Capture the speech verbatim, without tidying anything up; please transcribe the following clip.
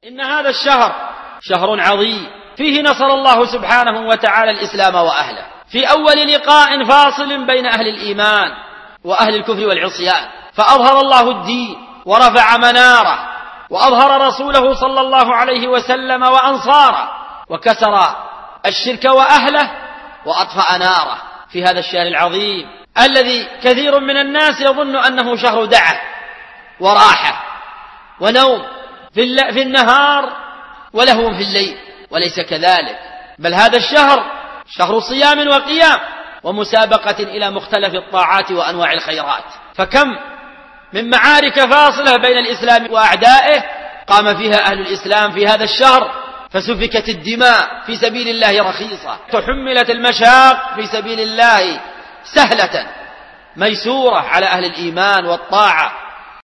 إن هذا الشهر شهر عظيم فيه نصر الله سبحانه وتعالى الإسلام وأهله، في أول لقاء فاصل بين أهل الإيمان وأهل الكفر والعصيان، فأظهر الله الدين ورفع مناره، وأظهر رسوله صلى الله عليه وسلم وأنصاره، وكسر الشرك وأهله، وأطفأ ناره في هذا الشهر العظيم الذي كثير من الناس يظن أنه شهر دعة وراحة ونوم في النهار ولهو في الليل، وليس كذلك، بل هذا الشهر شهر صيام وقيام ومسابقة إلى مختلف الطاعات وأنواع الخيرات. فكم من معارك فاصلة بين الإسلام وأعدائه قام فيها أهل الإسلام في هذا الشهر، فسفكت الدماء في سبيل الله رخيصة، تحملت المشاق في سبيل الله سهلة ميسورة على أهل الإيمان والطاعة